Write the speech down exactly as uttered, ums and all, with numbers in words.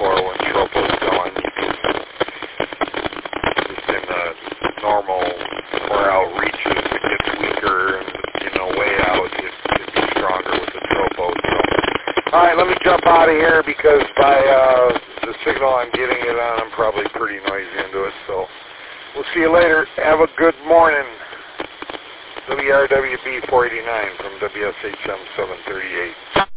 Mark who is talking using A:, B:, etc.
A: before when tropo's going. Just in the normal more outreaches, it gets weaker, and, you know, way out, it could be stronger with the tropo. So, all right, let me jump out of here because by uh, the signal I'm getting it on, I'm probably pretty noisy into it. So we'll see you later. Have a good morning. W R W B four eighty-nine from W S H M seven thirty-eight.